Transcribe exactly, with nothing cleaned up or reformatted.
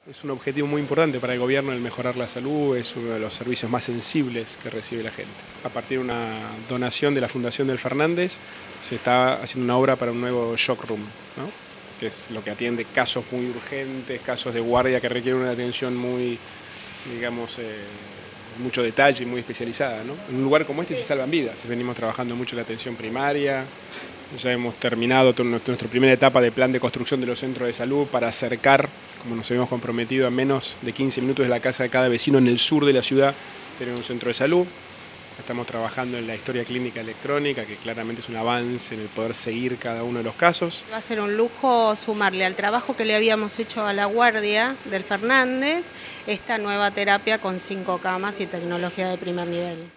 Es un objetivo muy importante para el gobierno el mejorar la salud, es uno de los servicios más sensibles que recibe la gente. A partir de una donación de la Fundación del Fernández se está haciendo una obra para un nuevo shock room, ¿no? Que es lo que atiende casos muy urgentes, casos de guardia que requieren una atención muy, digamos, eh, mucho detalle, muy especializada, ¿no? En un lugar como este se salvan vidas. Venimos trabajando mucho en la atención primaria. Ya hemos terminado nuestra primera etapa de plan de construcción de los centros de salud para acercar, como nos habíamos comprometido, a menos de quince minutos de la casa de cada vecino en el sur de la ciudad, tener un centro de salud. Estamos trabajando en la historia clínica electrónica, que claramente es un avance en el poder seguir cada uno de los casos. Va a ser un lujo sumarle al trabajo que le habíamos hecho a la guardia del Fernández esta nueva terapia con cinco camas y tecnología de primer nivel.